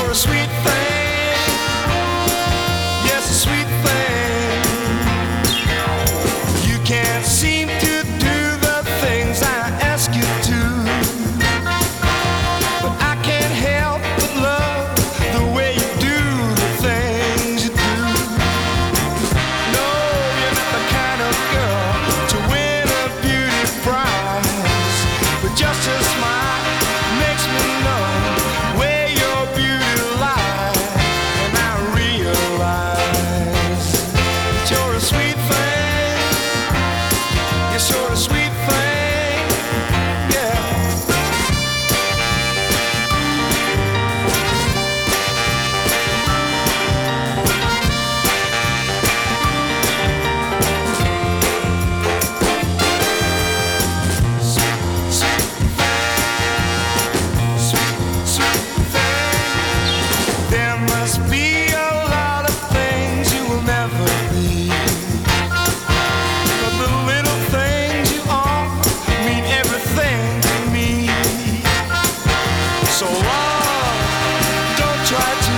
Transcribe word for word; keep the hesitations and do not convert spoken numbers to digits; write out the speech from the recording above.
You're a sweet thing, yes, a sweet thing. You can't seem to do the things I ask you to, but I can't help but love the way you do the things you do. No, you're not the kind of girl to win a beauty prize, but just a smile makes me know where your beauty lies, and I realize that you're a sweet thing. Yes, you're a sweet thing, yeah. There must be a lot of things you will never be, but the little things you are mean everything to me. So love, don't try to